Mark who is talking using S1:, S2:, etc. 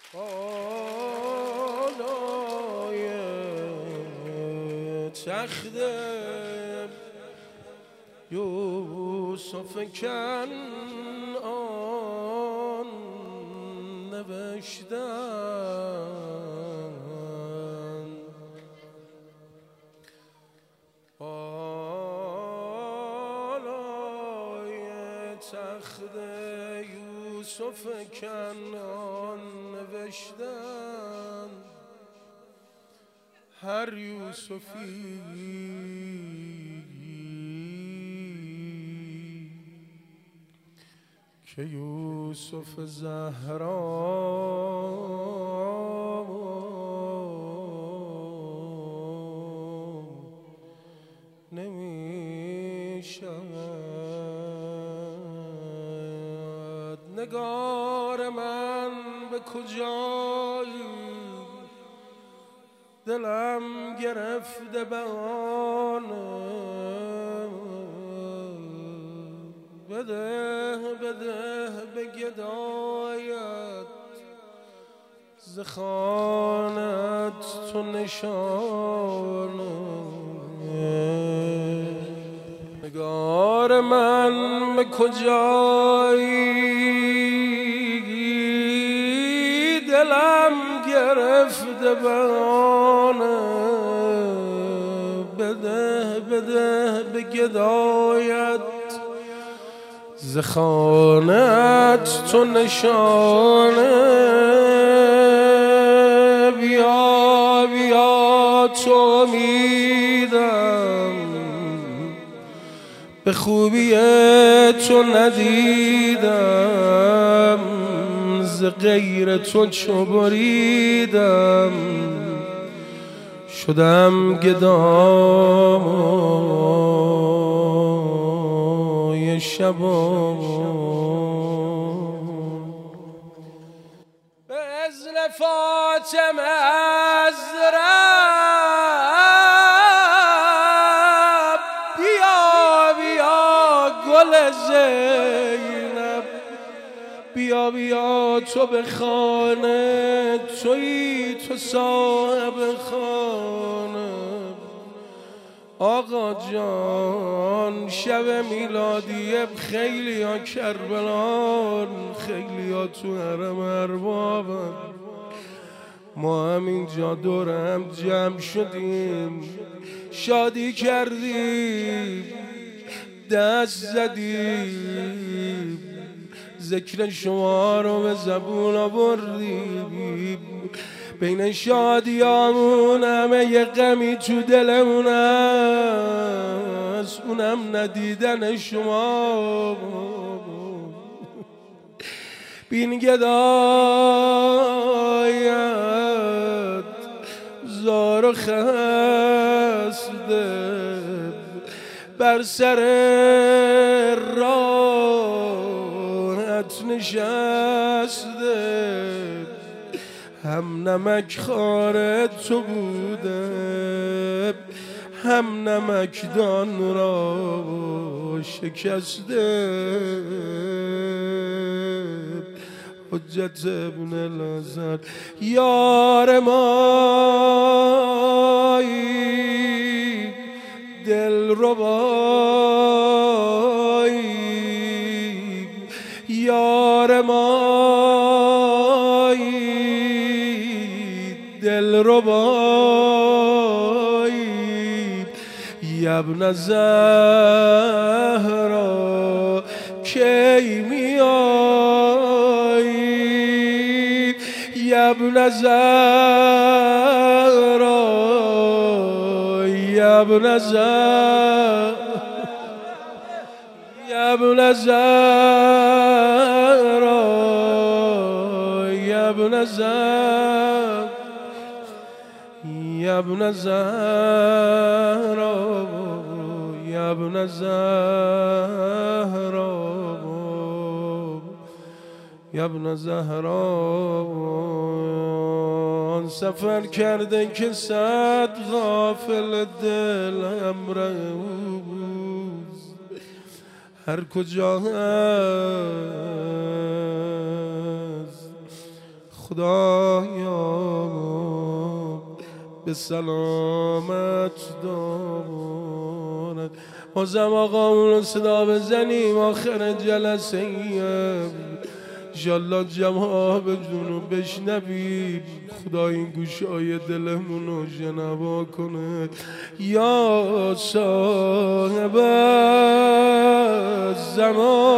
S1: بالای تخت یوسف کنعان نوشتن بالای تخت یوسف کنعان نوشتن هر یوسفی که یوسف زهرا نمی شود. نگار من به کجایی دلم گرفته بهانه بده بده به گدایت ز خانت تو نشانه. نگار من به کجایی دلم گرفته بهانه بده بده به گدایت ز خانت تو نشانه. بیا بیا تو امیدم به خوبی تو ندیدم ز غیر تو چو بریدم شدم گدای شبان. به اذن فاطمه از رب بیا بیا گل زینب بیا بیا تو به خانه تویی تو صاحب خانه. آقا جان شب میلادی خیلی ها کربلان خیلی ها تو حرم اربابن ما همینجا دور هم جمع شدیم شادی کردیم دست زدیم ذکر شما رو به زبون آوردیم بین شادیامون همه یه غمی تو دلمون هست اونم ندیدن شما. بین گدایت زار و خسته بر سر راحت نشسته هم نمک خار تو بوده هم نمکدان را شکسته. حجت ابن الحسن یار مایی دلربایی یار مایی دلربایی ابن زهرا کی میایی ابن زهرا ابن زهرا ابن زهرا ابن زهرا ابن زهرا ابن زهرا ابن زهرا سفر کرده که صد غافل دلم روز هر کجا هست خدایا به سلامت دارد. بازم آقامون رو صدا بزنیم آخر جلسه ایم انشالله جواب جونو بشنویم. خدا این گوشای دلمون رو شنوا کنه. یا صاحب الزمان